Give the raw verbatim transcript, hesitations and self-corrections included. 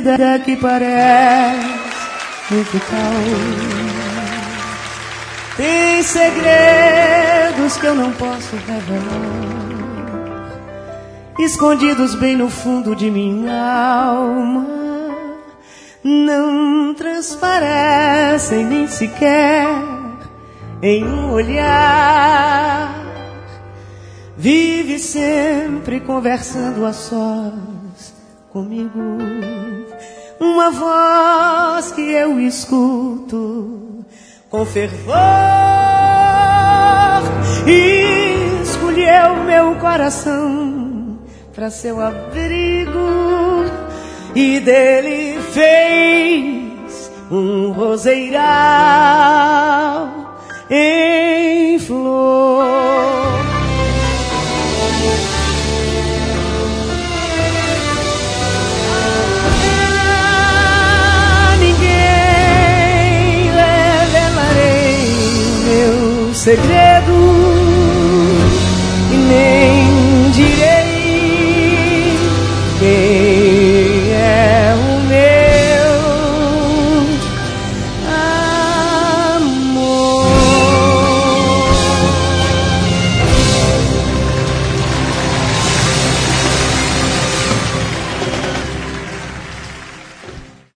vida que parece muito calma. Tem segredos que eu não posso revelar, escondidos bem no fundo de minha alma. Não transparecem nem sequer em um olhar. Vive sempre conversando a sós comigo, uma voz que eu escuto com fervor. E escolheu meu coração para seu abrigo, e dele fez um roseiral em flor. A ninguém revelarei meu segredo,